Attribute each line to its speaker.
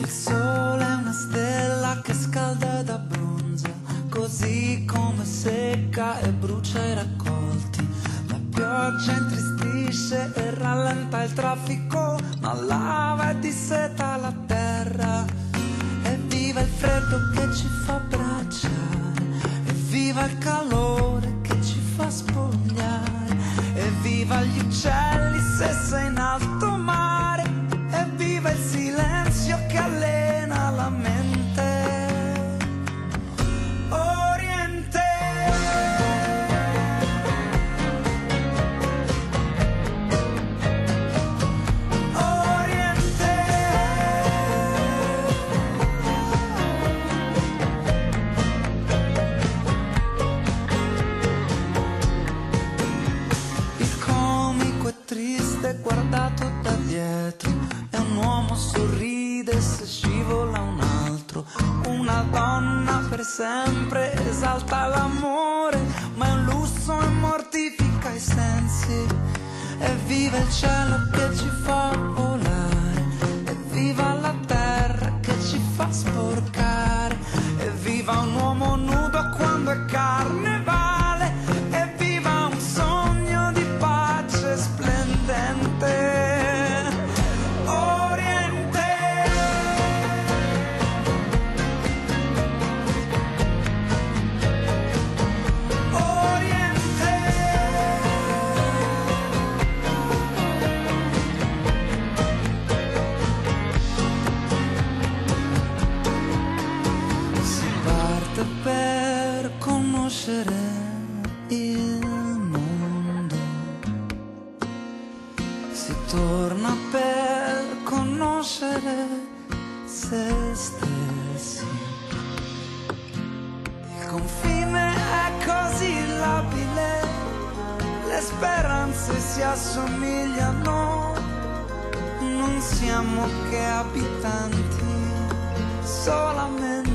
Speaker 1: Il sole è una stella che scalda da bronzo, così come secca e brucia i raccolti. La pioggia intristisce e rallenta il traffico, ma lava e disseta la terra. Evviva il freddo che ci fa bracciare, evviva il calore che ci fa spogliare, evviva gli uccelli se sei in alto mare, evviva il silenzio che allena la mente. Oriente, Oriente, il comico è triste guardato da dietro, e un uomo sorride se scivola un altro. Una donna per sempre esalta l'amore, ma è un lusso e mortifica i sensi. Evviva il cielo che ci fa volare, evviva la terra che ci fa sporcare, evviva un uomo nudo quando è carnevale, evviva un sogno di pace splendente. Oriente, Oriente, si parte per conoscere il mondo, si torna per conoscere se stessi. Il confine è così labile, le speranze si assomigliano, non siamo che abitanti solamente